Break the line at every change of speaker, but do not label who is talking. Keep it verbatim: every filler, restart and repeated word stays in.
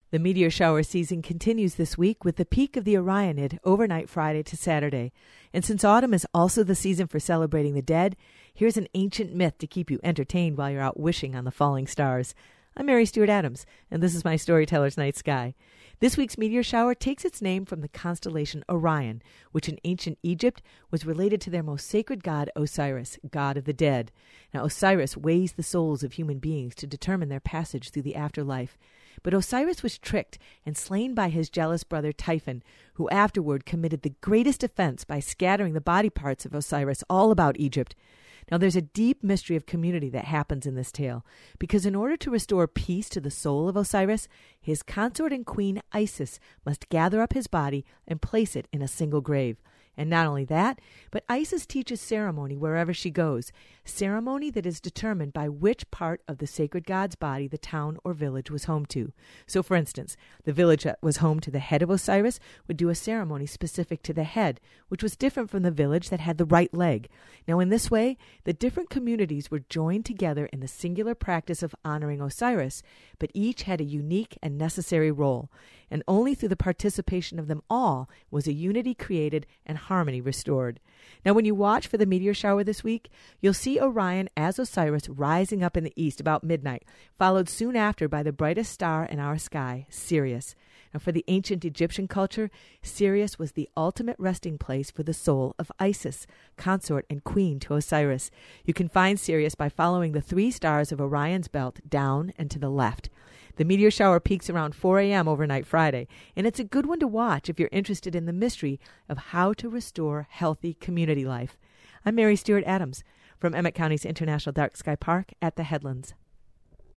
The meteor shower season continues this week with the peak of the Orionid overnight Friday to Saturday. And since autumn is also the season for celebrating the dead, here's an ancient myth to keep you entertained while you're out wishing on the falling stars. I'm Mary Stewart Adams, and this is my Storyteller's Night Sky. This week's meteor shower takes its name from the constellation Orion, which in ancient Egypt was related to their most sacred god Osiris, god of the dead. Now, Osiris weighs the souls of human beings to determine their passage through the afterlife. But Osiris was tricked and slain by his jealous brother Typhon, who afterward committed the greatest offense by scattering the body parts of Osiris all about Egypt. Now, there's a deep mystery of community that happens in this tale, because in order to restore peace to the soul of Osiris, his consort and queen Isis must gather up his body and place it in a single grave. And not only that, but Isis teaches ceremony wherever she goes, ceremony that is determined by which part of the sacred god's body the town or village was home to. So, for instance, the village that was home to the head of Osiris would do a ceremony specific to the head, which was different from the village that had the right leg. Now, in this way, the different communities were joined together in the singular practice of honoring Osiris, but each had a unique and necessary role. And only through the participation of them all was a unity created and harmony restored. Now, when you watch for the meteor shower this week, you'll see Orion as Osiris rising up in the east about midnight, followed soon after by the brightest star in our sky, Sirius. Now, for the ancient Egyptian culture, Sirius was the ultimate resting place for the soul of Isis, consort and queen to Osiris. You can find Sirius by following the three stars of Orion's belt down and to the left. The meteor shower peaks around four a.m. overnight Friday, and it's a good one to watch if you're interested in the mystery of how to restore healthy community life. I'm Mary Stewart Adams from Emmett County's International Dark Sky Park at the Headlands.